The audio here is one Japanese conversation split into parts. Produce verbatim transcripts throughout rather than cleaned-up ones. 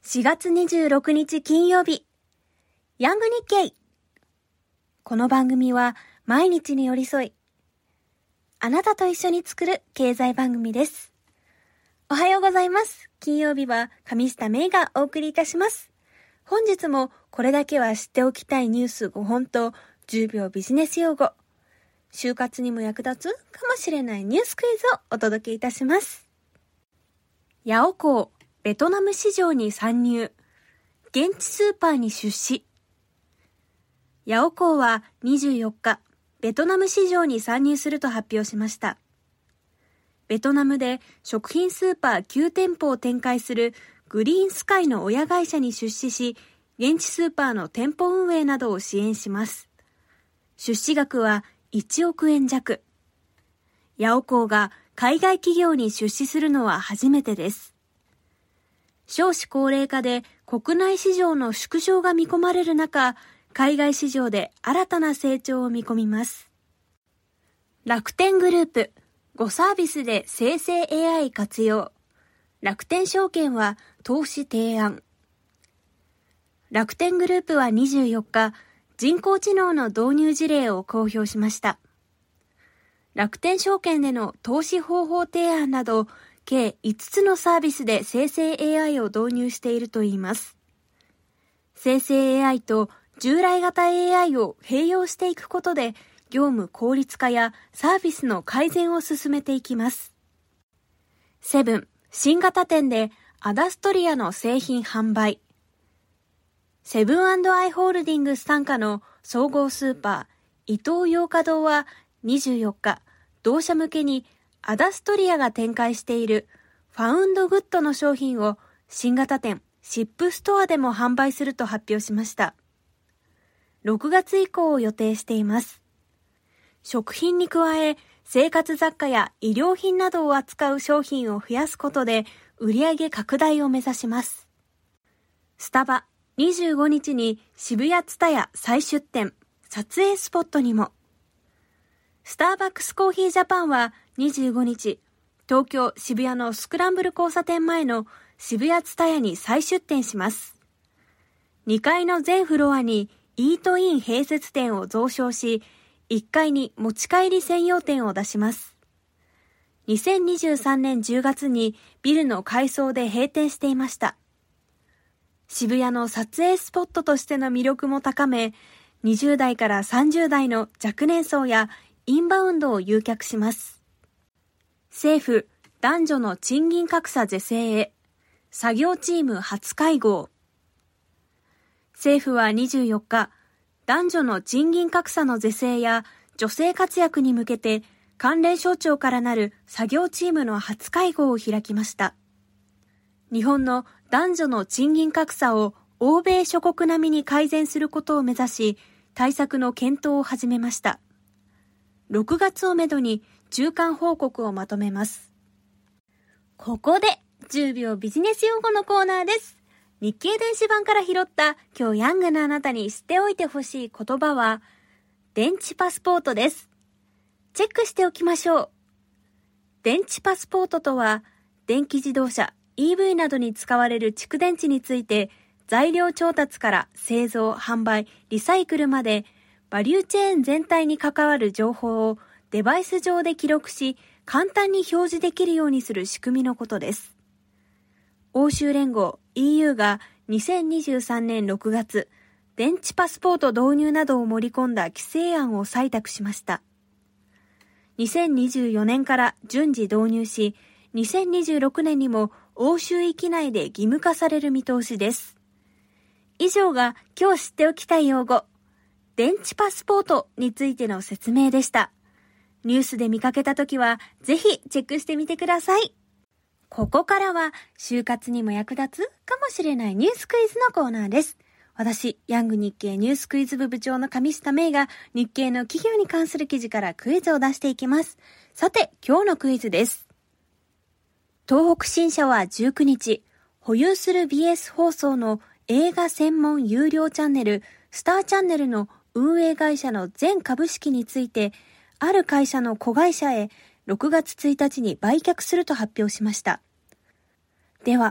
しがつにじゅうろくにち金曜日、ヤング日経。この番組は毎日に寄り添い、あなたと一緒に作る経済番組です。おはようございます。金曜日は上下芽がお送りいたします。本日もこれだけは知っておきたいニュースごほんとじゅうびょうビジネス用語、就活にも役立つかもしれないニュースクイズをお届けいたします。ヤオコー、ベトナム市場に参入。現地スーパーに出資。ヤオコーはにじゅうよっか、ベトナム市場に参入すると発表しました。ベトナムで食品スーパーきゅうてんぽを展開するグリーンスカイの親会社に出資し、現地スーパーの店舗運営などを支援します。出資額はいちおくえん弱。ヤオコーが海外企業に出資するのは初めてです。少子高齢化で国内市場の縮小が見込まれる中、海外市場で新たな成長を見込みます。楽天グループ、ごサービスで生成 エーアイ 活用。楽天証券は投資提案。楽天グループはにじゅうよっか、人工知能の導入事例を公表しました。楽天証券での投資方法提案など、計いつつのサービスで生成 エーアイ を導入しているといいます。生成 エーアイ と従来型 エーアイ を併用していくことで、業務効率化やサービスの改善を進めていきます。セブン、新型店でアダストリアの製品販売。セブン&アイ・ホールディングス傘下の総合スーパー、イトーヨーカドーはにじゅうよっか、同社向けにアダストリアが展開しているファウンドグッドの商品を新型店、シップストアでも販売すると発表しました。ろくがつ以降を予定しています。食品に加え、生活雑貨や衣料品などを扱う商品を増やすことで売上拡大を目指します。スタバ、にじゅうごにちに渋谷ツタヤ再出店、撮影スポットにも。スターバックスコーヒージャパンはにじゅうごにち、東京渋谷のスクランブル交差点前の渋谷ツタヤに再出店します。にかいの全フロアにイートイン併設店を増床し、いっかいに持ち帰り専用店を出します。にせんにじゅうさんねんじゅうがつにビルの改装で閉店していました。渋谷の撮影スポットとしての魅力も高め、にじゅうだいからさんじゅうだいの若年層やインバウンドを誘客します。政府、男女の賃金格差是正へ。作業チーム初会合。政府はにじゅうよっか、男女の賃金格差の是正や女性活躍に向けて関連省庁からなる作業チームの初会合を開きました。日本の男女の賃金格差を欧米諸国並みに改善することを目指し、対策の検討を始めました。ろくがつをめどに中間報告をまとめます。ここでじゅうびょうビジネス用語のコーナーです。日経電子版から拾った今日ヤングなあなたに知っておいてほしい言葉は、電池パスポートです。チェックしておきましょう。電池パスポートとは、電気自動車、イーブイ などに使われる蓄電池について、材料調達から製造、販売、リサイクルまで、バリューチェーン全体に関わる情報をデバイス上で記録し、簡単に表示できるようにする仕組みのことです。欧州連合 イーユー がにせんにじゅうさんねんろくがつ、電池パスポート導入などを盛り込んだ規制案を採択しました。にせんにじゅうよねんから順次導入し、にせんにじゅうろくねんにも欧州域内で義務化される見通しです。以上が今日知っておきたい用語、電池パスポートについての説明でした。ニュースで見かけたときはぜひチェックしてみてください。ここからは就活にも役立つかもしれないニュースクイズのコーナーです。私、ヤング日経ニュースクイズ部部長の上下芽が日経の企業に関する記事からクイズを出していきます。さて、今日のクイズです。東北新社はじゅうくにち、保有する ビーエス 放送の映画専門有料チャンネル、スターチャンネルの運営会社の全株式について、ある会社の子会社へろくがつついたちに売却すると発表しました。では、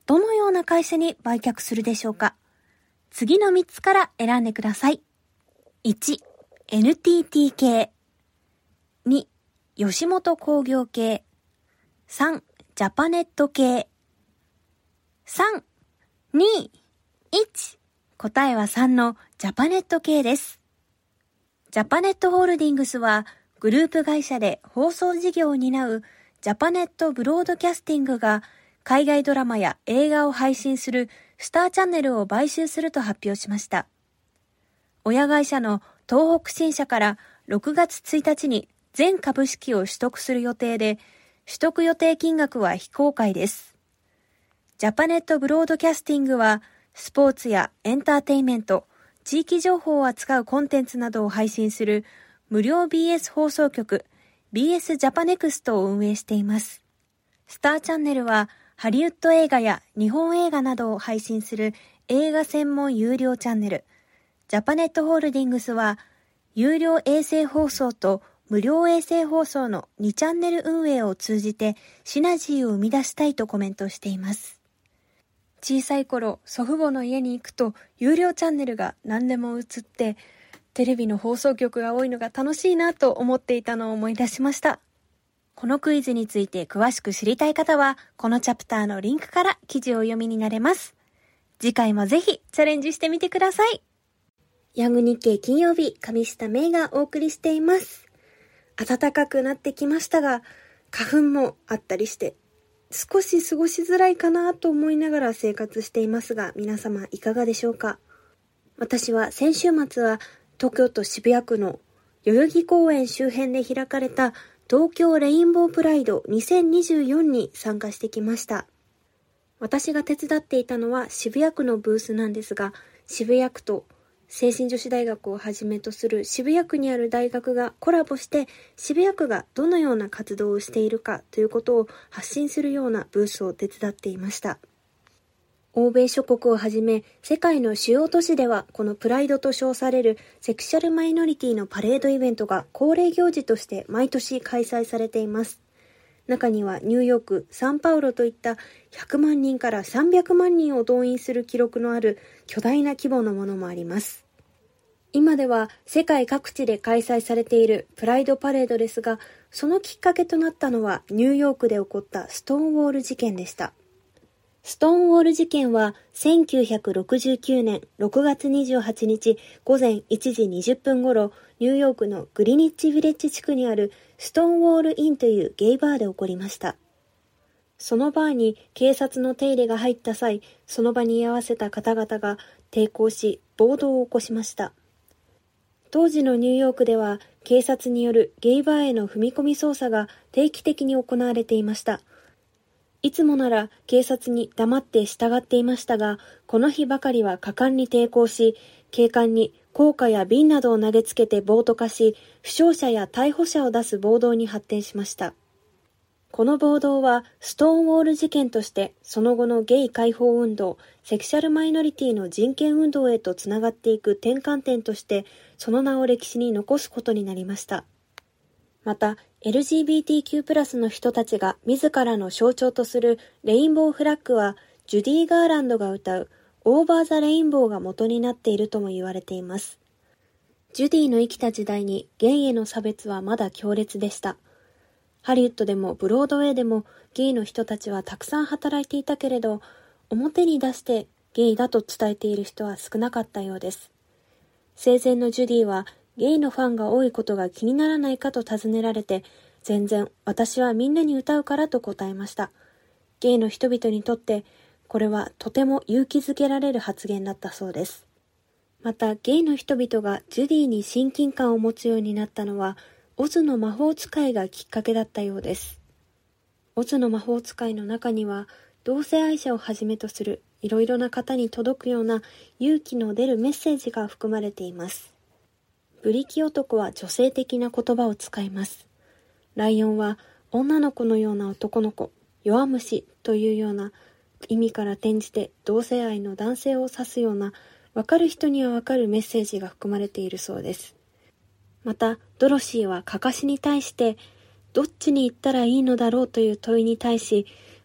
どのような会社に売却するでしょうか？次のみっつから選んでください。いち、エヌティーティー 系。に、吉本興業系。さん、ジャパネット系。さん、に、いち。答えはさんのジャパネット系です。ジャパネットホールディングスはグループ会社で放送事業を担うジャパネットブロードキャスティングが海外ドラマや映画を配信するスターチャンネルを買収すると発表しました。親会社の東北新社からろくがつついたちに全株式を取得する予定で、取得予定金額は非公開です。ジャパネットブロードキャスティングはスポーツやエンターテイメント、地域情報を扱うコンテンツなどを配信する無料 ビーエス 放送局 ビーエス ジャパネクストを運営しています。スターチャンネルはハリウッド映画や日本映画などを配信する映画専門有料チャンネル。ジャパネットホールディングスは有料衛星放送と無料衛星放送のにチャンネル運営を通じてシナジーを生み出したいとコメントしています。小さい頃、祖父母の家に行くと有料チャンネルが何でも映ってテレビの放送局が多いのが楽しいなと思っていたのを思い出しました。このクイズについて詳しく知りたい方はこのチャプターのリンクから記事を読みになれます。次回もぜひチャレンジしてみてください。ヤング日経金曜日、上下芽がお送りしています。暖かくなってきましたが、花粉もあったりして少し過ごしづらいかなと思いながら生活していますが、皆様いかがでしょうか？私は先週末は東京都渋谷区の代々木公園周辺で開かれた東京レインボープライドにせんにじゅうよんに参加してきました。私が手伝っていたのは渋谷区のブースなんですが、渋谷区と聖心女子大学をはじめとする渋谷区にある大学がコラボして渋谷区がどのような活動をしているかということを発信するようなブースを手伝っていました。欧米諸国をはじめ世界の主要都市ではこのプライドと称されるセクシャルマイノリティのパレードイベントが恒例行事として毎年開催されています。中にはニューヨーク、サンパウロといったひゃくまんにんからさんびゃくまんにんを動員する記録のある巨大な規模のものもあります。今では世界各地で開催されているプライドパレードですが、そのきっかけとなったのはニューヨークで起こったストーンウォール事件でした。ストーンウォール事件はせんきゅうひゃくろくじゅうきゅうねんろくがつにじゅうはちにち午前いちじにじゅっぷん頃、ニューヨークのグリニッチビレッジ地区にあるストーンウォールインというゲイバーで起こりました。そのバーに警察の手入れが入った際、その場に居合わせた方々が抵抗し暴動を起こしました。当時のニューヨークでは警察によるゲイバーへの踏み込み捜査が定期的に行われていました。いつもなら警察に黙って従っていましたが、この日ばかりは果敢に抵抗し、警官に硬貨や瓶などを投げつけて暴徒化し、負傷者や逮捕者を出す暴動に発展しました。この暴動はストーンウォール事件としてその後のゲイ解放運動、セクシャルマイノリティの人権運動へとつながっていく転換点としてその名を歴史に残すことになりました。また エルジービーティーキュー プラスの人たちが自らの象徴とするレインボーフラッグはジュディ・ガーランドが歌うオーバー・ザ・レインボーが元になっているとも言われています。ジュディの生きた時代にゲイへの差別はまだ強烈でした。ハリウッドでもブロードウェイでもゲイの人たちはたくさん働いていたけれど、表に出してゲイだと伝えている人は少なかったようです。生前のジュディはゲイのファンが多いことが気にならないかと尋ねられて、全然私はみんなに歌うからと答えました。ゲイの人々にとってこれはとても勇気づけられる発言だったそうです。またゲイの人々がジュディに親近感を持つようになったのはオズの魔法使いがきっかけだったようです。オズの魔法使いの中には同性愛者をはじめとするいろいろな方に届くような勇気の出るメッセージが含まれています。ブリキ男は女性的な言葉を使います。ライオンは女の子のような男の子、弱虫というような意味から転じて同性愛の男性を指すようなわかる人にはわかるメッセージが含まれているそうです。またドロシーはカカシに対してどっちに行ったらいいのだろうという問いに対し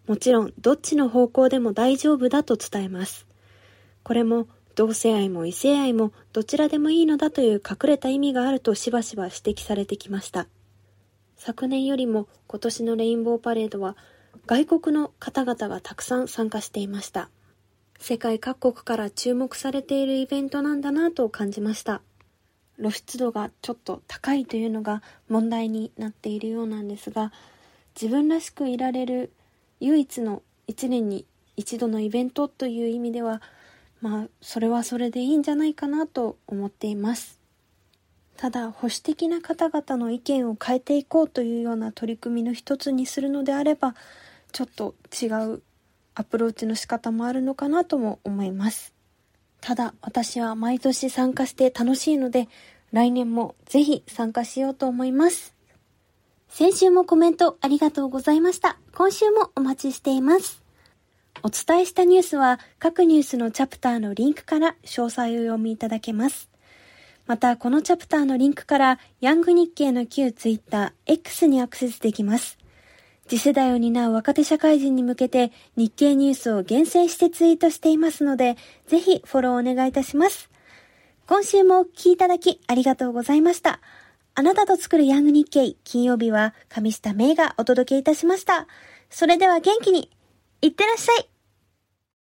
もちろんどっちの方向でも大丈夫だと伝えます。これも同性愛も異性愛もどちらでもいいのだという隠れた意味があるとしばしば指摘されてきました。昨年よりも今年のレインボーパレードは外国の方々がたくさん参加していました。世界各国から注目されているイベントなんだなと感じました。露出度がちょっと高いというのが問題になっているようなんですが、自分らしくいられる唯一の一年に一度のイベントという意味では、まあそれはそれでいいんじゃないかなと思っています。ただ保守的な方々の意見を変えていこうというような取り組みの一つにするのであれば、ちょっと違うアプローチの仕方もあるのかなとも思います。ただ私は毎年参加して楽しいので、来年もぜひ参加しようと思います。先週もコメントありがとうございました。今週もお待ちしています。お伝えしたニュースは各ニュースのチャプターのリンクから詳細を読みいただけます。またこのチャプターのリンクからヤング日経の旧ツイッター X にアクセスできます。次世代を担う若手社会人に向けて日経ニュースを厳選してツイートしていますので、ぜひフォローお願いいたします。今週もお聞きいただきありがとうございました。あなたと作るヤング日経、金曜日は上下芽がお届けいたしました。それでは元気にいってらっしゃい。